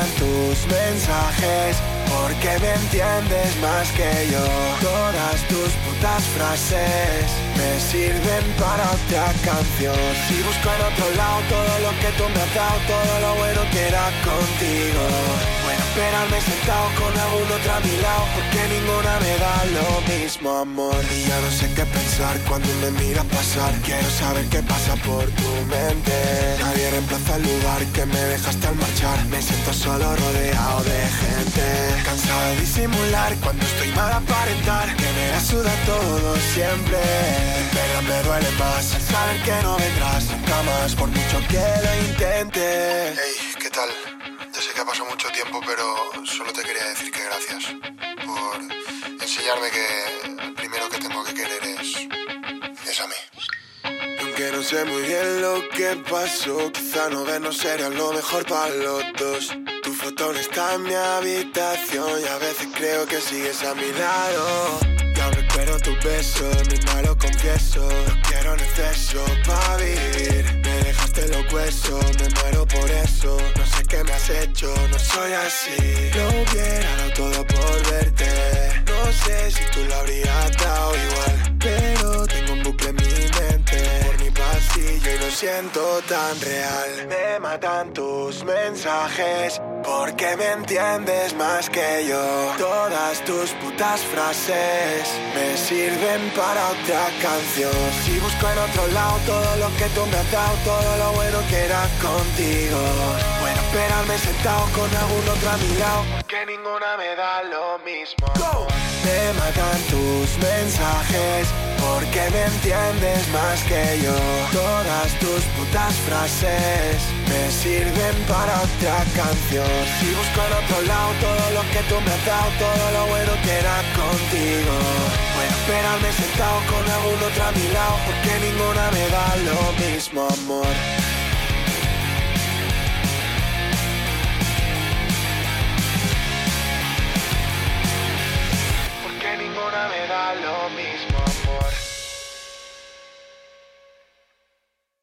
matan tus mensajes, porque me entiendes más que yo. Todas tus putas frases me sirven para otra canción. Si busco en otro lado todo lo que tú me has dado, todo lo bueno que era contigo. Bueno, esperarme sentado con algún otro a mi lado, porque ninguna me da lo mismo, amor. Y ya no sé qué pensar cuando me miras pasar. Quiero saber qué pasa por tu mente. Nadie reemplaza el lugar que me dejaste al marchar. Me siento solo rodeado de gente. Cansado de disimular cuando estoy mal aparentar. Que me la suda todo siempre. Pero me duele más al saber que no vendrás nunca más, por mucho que lo intente. Hey, ¿qué tal? Ya sé que ha pasado mucho tiempo, pero solo te quería decir que gracias por enseñarme que el primero que tengo que querer es a mí. Aunque no sé muy bien lo que pasó, quizá no vernos sería lo mejor para los dos. Tu foto no está en mi habitación y a veces creo que sigues a mi lado. Y aún recuerdo tus besos, mi malo confieso. Los quiero en exceso pa' vivir. Me dejaste los huesos, me muero por eso. No sé qué me has hecho, no soy así. Lo hubiera dado todo por verte. No sé si tú lo habrías dado igual, pero tengo un bucle en mi mente por mi pasillo y lo siento tan real. Me matan tus mensajes, porque me entiendes más que yo. Todas tus putas frases me sirven para otra canción. Si busco en otro lado todo lo que tú me has dado, todo lo bueno que era contigo. Bueno, esperarme sentado con algún otro a mi lado, porque ninguna me da lo mismo. Go. Me matan tus mensajes, porque me entiendes más que yo. Todas tus putas frases me sirven para otra canción. Si busco en otro lado todo lo que tú me has dado, todo lo bueno que era contigo. Voy a esperarme sentado con algún otro a mi lado, porque ninguna me da lo mismo, amor.